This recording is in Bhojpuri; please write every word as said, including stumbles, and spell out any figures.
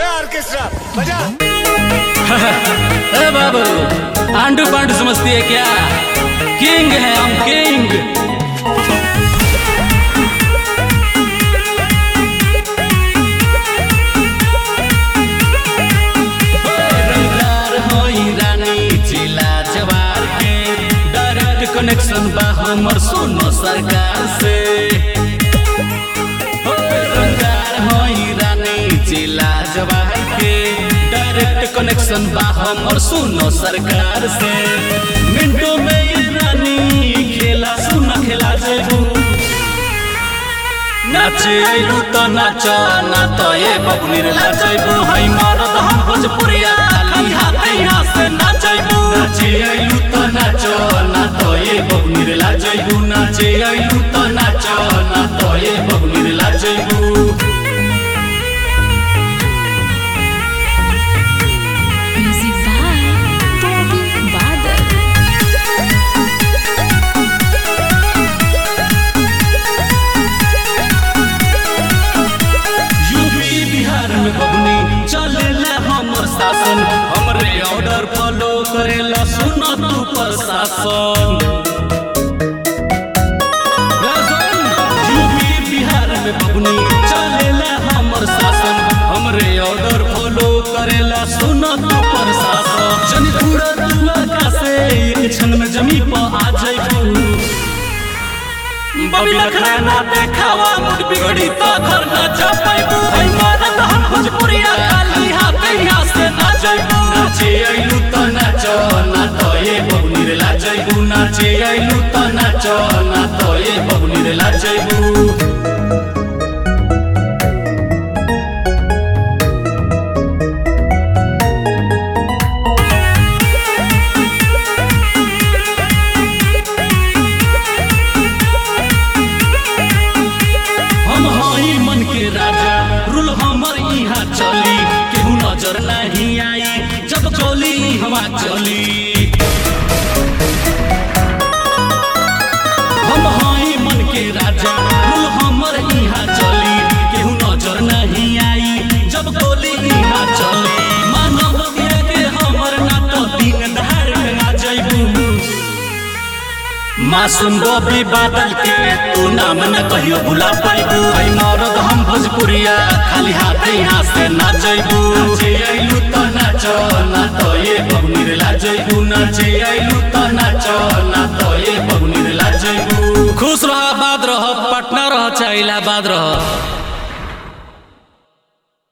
रे ऑर्केस्ट्रा बजा। ए बाबू, आंडू पांडू समझती है क्या? किंग है हम, किंग। कनेक्शन बा हमर सुनो सरकार से, रंगार होई रानी जिला जवार के। डायरेक्ट कनेक्शन बा हमर सुनो सरकार से। मिनटों में ये रानी खेला सुना खेला जेबू। नाचे आइलू तो नाचो ना तो ये बबनी रे लाजैबू। हई मरद हम भोजपुरिया खाली हाथे यहाँ से नाचैबू। नाचे आइलू तो नाचो ना तो ये बबनी रे लाजैबू। नाचे आइलू तो नाचो ना तो ये बबनी रे लाजैबू। हमरे ऑर्डर फॉलो करेला सुना तू प्रशासन। यूपी बिहार में बबनी चलेला हमर शासन। हमरे ऑर्डर फॉलो करेला सुना तू प्रशासन। जनी पूरा दुआ से एक क्षण में जमी पर आ जाइबू। बबी लखरा ना देखावा मुड बिगड़ी तो घर ना जा पाइबू। हई मरद हम भोजपुरिया खाली हाथे यहाँ से ना जाइबू। नाचे आइलू तो नाचो ना तो ये बबनी रे लाजैबू। नाचे आइलू तो नाचो ना तो ये बबनी रे लाजैबू। चली केहू नजर नहीं आई जब चली हवा चली। हम हई मन के राजा रुल हमर यहाँ चली। केहू नजर नहीं आई जब गोली यहाँ चली। मानव के हमर ना तो दिन दहाड़ आ जाइबू। मासूम बॉबी बादल के तू नाम न कहियो भुला पाइबू। हई मरद हम भोजपुरिया खाली हाथे यहाँ से ना जाइबू। नाचे आइलू तो नाचो ना तो ये बबनी रे लाजैबू। नाचे आइलू तो नाचो ना तो ये बबनी रे लाजैबू। खुश रह, आबाद रह, पटना रह चाहे इलाहाबाद रह।